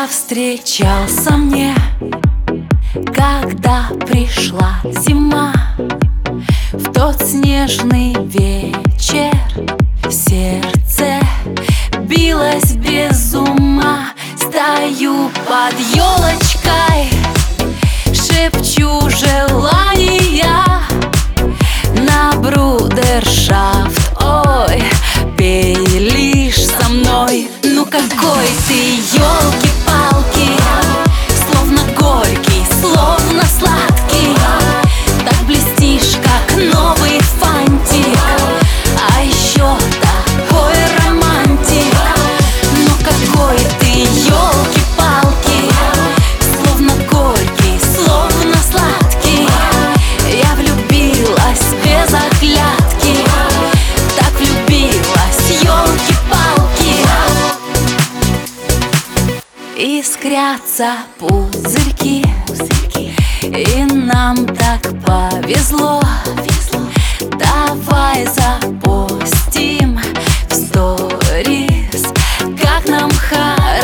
повстречался мне, когда пришла зима. В тот снежный вечер сердце билось без ума. Стою под елочкой, шепчу желания на брудершафт. Ой, пей лишь со мной. Ну какой ты, елки-палки, словно горький, словно сладкий. Так блестишь, как новый фантик, а еще такой романтик. Ну какой ты, елки-палки, словно горький, словно сладкий. Я влюбилась без оглядки, так влюбилась, елки-палки. Искрятся пузырьки, и нам так повезло. Давай запостим в сторис, как нам хорошо.